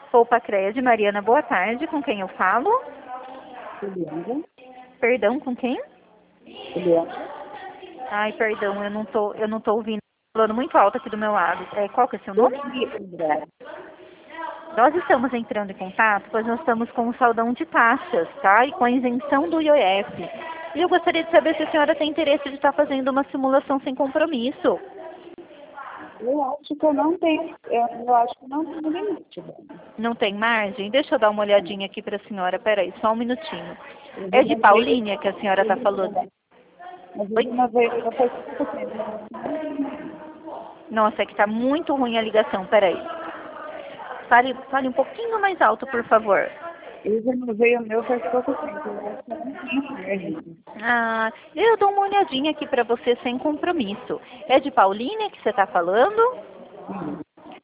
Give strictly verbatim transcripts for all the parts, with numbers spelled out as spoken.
Poupa Cred, Mariana, boa tarde. Com quem eu falo? Juliana. Perdão, com quem? Juliana. Ai, perdão, eu não tô, eu não tô ouvindo. Falando muito alto aqui do meu lado. É, qual que é seu nome? Juliana. Nós estamos entrando em contato, pois nós estamos com o saldão de taxas, tá? E com a isenção do I O F. E eu gostaria de saber se a senhora tem interesse de estar fazendo uma simulação sem compromisso. Eu acho que eu não tenho, eu, eu acho que não tenho limite, Dani. Não tem margem? Deixa eu dar uma olhadinha aqui para a senhora. Peraí, só um minutinho. Eu É de renovei- Paulínia que a senhora está eu falando? renovei- Mas eu Oi? renovei, eu faz pouco tempo, eu acho que não tenho limite. Nossa, é que tá muito ruim a ligação. Peraí. Fale, fale um pouquinho mais alto, por favor. Eu renovei o meu faz pouco tempo, eu acho que eu não tenho margem. Ah, eu dou uma olhadinha aqui para você sem compromisso. É de Paulínia que você está falando? Sim.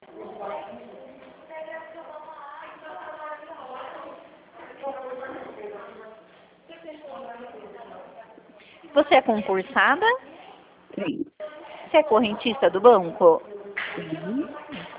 Você é concursada? Sim. Você é correntista do banco? Sim.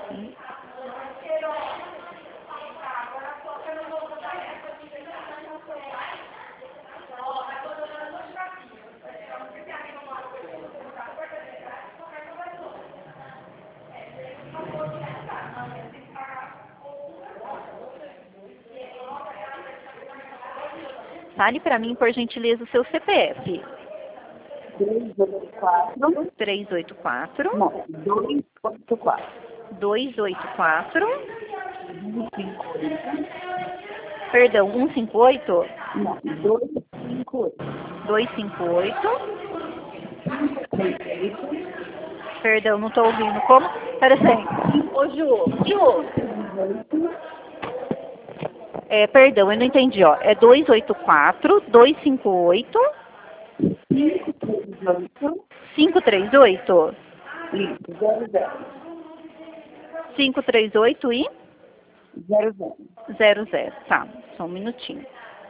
Fale para mim, por gentileza, o seu C P F. três oito quatro. três oito quatro, Não, dois oito quatro. dois oito quatro, dois cinco oito. perdão, cento e cinquenta e oito, Não, dois cinco oito. duzentos e cinquenta e oito, cinco três oito. perdão, não estou ouvindo. Como? Peraí. Ô, Ju, Ju. cinco três oito. É, perdão, eu não entendi, ó. É duzentos e oitenta e quatro, duzentos e cinquenta e oito, cinco três oito. quinhentos e trinta e oito, Isso, zero zero. quinhentos e trinta e oito e Zero zero. zero zero. Tá, só um minutinho.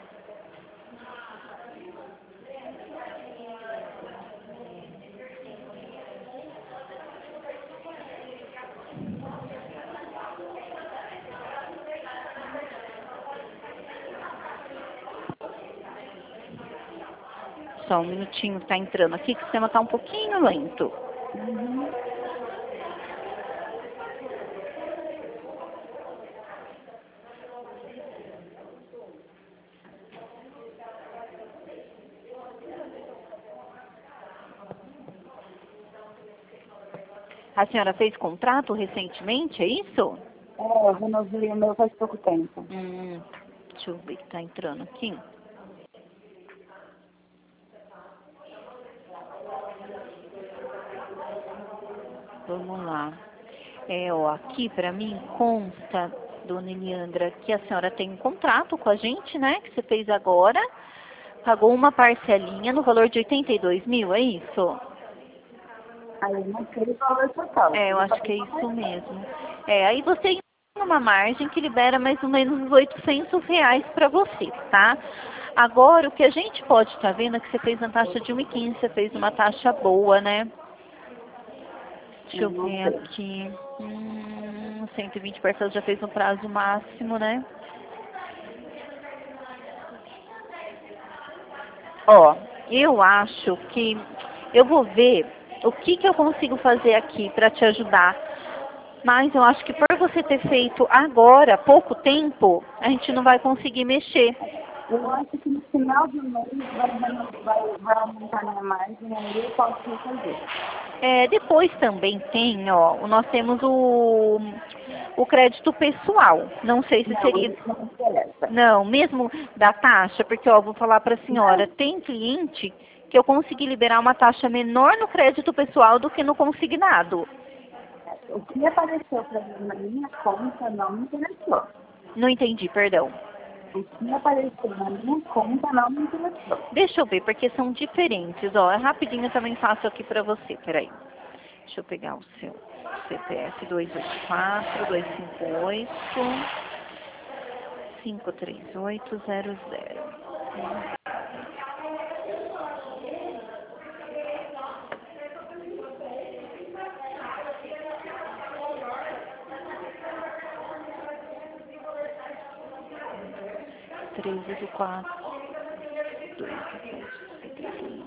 Só um minutinho, tá entrando aqui, que o sistema tá um pouquinho lento. Uhum. A senhora fez contrato recentemente, é isso? É, eu renovei o meu faz pouco tempo. Hum, deixa eu ver que tá entrando aqui. Vamos lá. É, ó, aqui pra mim consta, dona Eliandra, que a senhora tem um contrato com a gente, né? Que você fez agora. Pagou uma parcelinha no valor de oitenta e dois mil, é isso? Aí eu não sei o valor total. É, eu Eu acho paguei que é uma isso parcela. mesmo. É, aí você tem uma margem que libera mais ou menos uns oitocentos reais para você, tá? Agora, o que a gente pode estar vendo é que você fez uma taxa de um e quinze, você fez uma taxa boa, né? Deixa Eu eu não ver sei. aqui. Hum, cento e vinte parcelas já fez no prazo máximo, né? Ó, eu acho que eu vou ver o que, que eu consigo fazer aqui para te ajudar. Mas eu acho que por você ter feito agora, há pouco tempo, a gente não vai conseguir mexer. Eu acho que no final do mês vai, vai, vai aumentar minha margem, aí eu posso refazer. É, depois também tem, ó, nós temos o, o crédito pessoal. Não sei se Não, seria. isso não me interessa. Não, mesmo da taxa, porque ó, vou falar para a senhora, Não. tem cliente que eu consegui liberar uma taxa menor no crédito pessoal do que no consignado. O que apareceu para mim na minha conta não me interessou. Não entendi, perdão. O que apareceu na minha conta não me interessou. Deixa eu ver, porque são diferentes. Ó, é rapidinho, eu também faço aqui para você. Peraí. Deixa eu pegar o seu C P F dois oito quatro, dois cinco oito, cinco três oito zero zero. treze do quatro. dois, sete,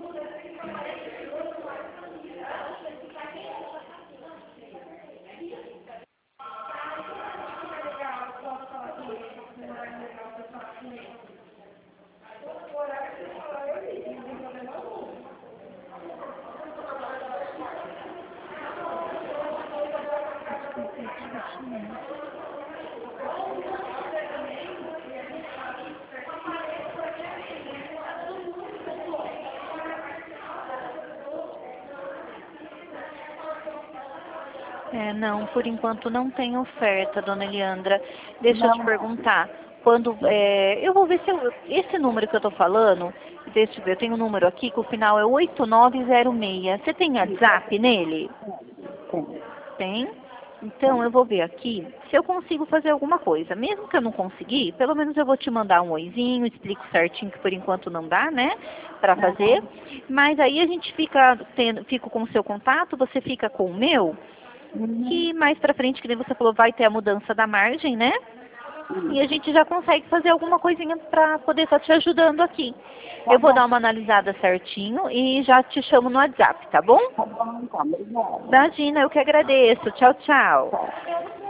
É, não, por enquanto não tem oferta, dona Eliandra. Deixa eu te Não, perguntar. Quando, é, eu vou ver se eu, esse número que eu tô falando, deixa eu ver, eu tenho um número aqui que o final é oito nove zero seis. Você tem WhatsApp nele? tem. Tem? Então eu vou ver aqui se eu consigo fazer alguma coisa. Mesmo que eu não conseguir, pelo menos eu vou te mandar um oizinho, explico certinho que por enquanto não dá, né? Pra fazer. Mas aí a gente fica tendo, fico com o seu contato, você fica com o meu. Que mais pra frente, que nem você falou, vai ter a mudança da margem, né? E a gente já consegue fazer alguma coisinha pra poder estar te ajudando aqui. Eu vou dar uma analisada certinho e já te chamo no WhatsApp, tá bom? Tá bom, então. Obrigada. Imagina, eu que agradeço. Tchau, tchau. Tchau.